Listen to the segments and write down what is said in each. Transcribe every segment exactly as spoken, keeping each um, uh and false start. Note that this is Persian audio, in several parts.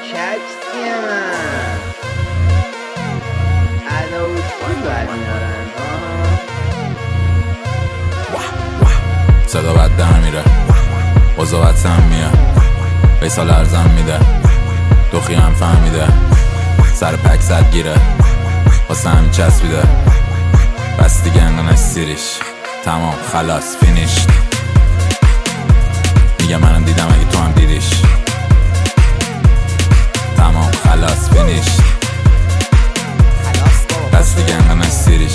کچیه من ادا و فان برمیارن صدا بد در میره قضاوت سم میه بیسال ارزم میده دوخی هم فهمیده سر پک زد گیره واسه همین چسبیده بس دیگه انقدر نشتیریش تمام خلاص فینیش میگه منم دیدم اگه تو هم دیدیش تمام خلاص فینیش بس دیگه انقدر نشتیریش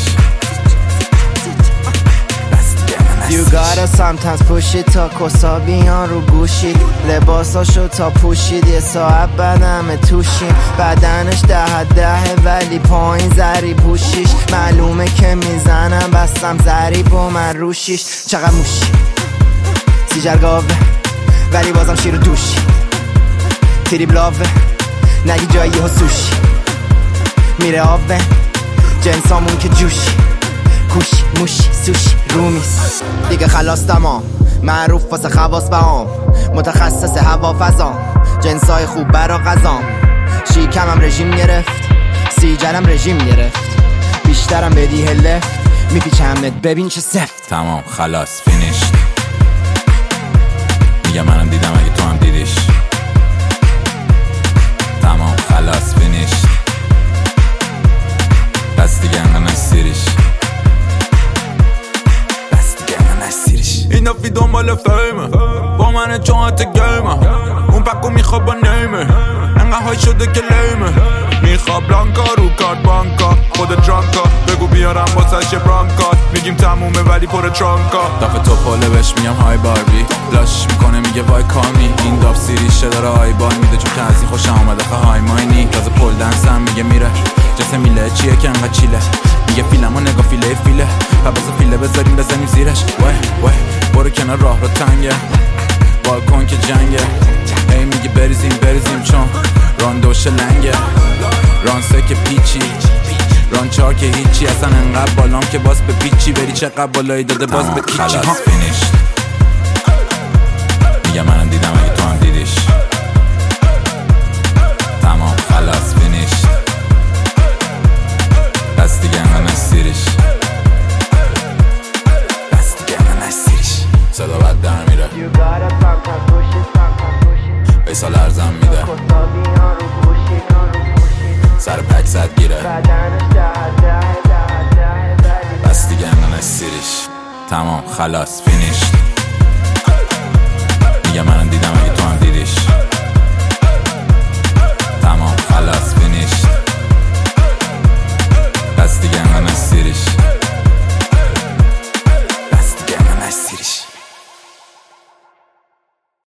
You gotta sometimes push it تا کسا بیان رو گوشید لباساشو تا پوشید یه ساعت بعد همه توشیم بدنش ده ده ولی پایین زری پوشیش معلومه که میزنم بستم زری با من روشیش چقدر موشی سیجرگاوه ولی بازم شیر و دوشی تیری بلاوه نگی جایی ها سوشی میره آوه جنسامون که جوشی کوشی موشی سوشی رومیس دیگه خلاص تمام معروف واسه خواص بهام متخصص هوا فضام جنسای خوب برا غذام شیکمم رژیم گرفت سیجرم رژیم گرفت بیشترم بدی هلفت میپیچمت ببین چه سفت تمام خلاص فینیش میگه منم دیدم اگه تو هم دیدیش تمام خلاص فینیش بس دیگه انقدر نشتیریش این دفعی دنبال فیمه با من جهت گیمه اون پکو میخواب با نیمه انقدر های شده که لیمه میخواب بلانکا رو کارت بانکا خود درانکا بگو بیارم واسه شه برانکا میگیم تمومه ولی پر ترانکا دفعه تو پله بهش میگم های باربی لاش میکنه میگه وای کامی این داف سیریشه داره های بار میده چون که از این خوشم آمده خواه های ماینی تازه پل دنس هم میگه میره جسه میله چیه که انقدر چیله میگه فیلمو نگاه فیله فیله و بزا فیله بذاریم بزنیم زیرش وای وای برو کنار راه رو تنگه بالکن که جنگه ای میگه بریزیم بریزیم چون راندوش لنگه رانسه که پیچی رانچار که هیچی اصلا انقدر بالام که باز به پیچی بری چقدر بالایی داده باز به کیچی خلاص فینیش میگه منم دیدم اگه تو هم دیدیش تمام خلاص فینیش بس دیگه انقدر نشتیریش بس دیگه انقدر نشتیریش صدا بد در میره بیسال ارزم میده سر پک زد گیره بس دیگه انقدر نشتیریش تمام خلاص فینیش میگه منم دیدم اگه تو هم